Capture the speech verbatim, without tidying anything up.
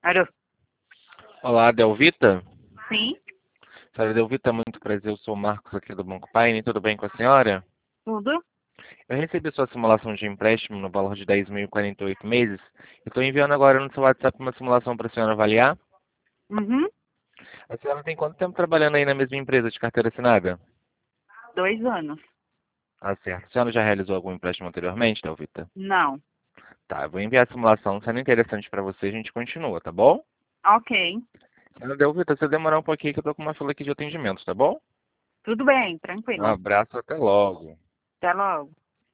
Alô? Olá, Delvita. Sim, Senhora Delvita, muito prazer. Eu sou o Marcos aqui do Banco Paine. Tudo bem com a senhora? tudo? Eu recebi sua simulação de empréstimo no valor de dez mil e quarenta e oito meses. Estou enviando agora no seu WhatsApp uma simulação para a senhora avaliar. Uhum. A senhora tem quanto tempo trabalhando aí na mesma empresa de carteira assinada? Dois anos. Ah, certo. A senhora já realizou algum empréstimo anteriormente, Delvita? Não. Tá, eu vou enviar a simulação. Sendo interessante para você, a gente continua, tá bom? Ok. Senhora Delvita, se eu demorar um pouquinho que eu tô com uma fila aqui de atendimento, tá bom? Tudo bem, Um tranquilo. abraço, até logo. Até logo.